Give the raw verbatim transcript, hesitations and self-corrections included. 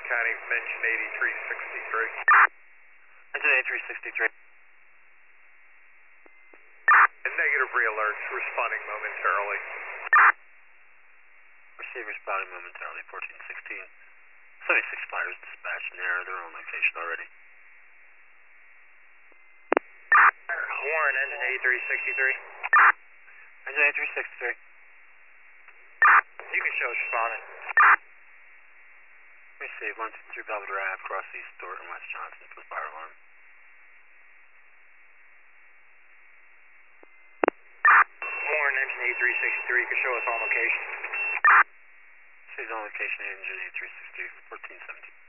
County from engine eighty-three sixty-three. Engine eighty-three sixty-three. And negative re-alerts, responding momentarily. Receive responding momentarily, fourteen sixteen. seventy-six fighters dispatched in air, they're on location already. Warren, engine eighty-three sixty-three. Engine eighty-three sixty-three. You can show us responding. Receive one two three Belvedere Ave, cross East Stewart and West Johnson for the fire alarm. Warren, engine eighty-three sixty-three, you can show us on location. She's on location, engine eighty-three sixty-three, fourteen seventeen.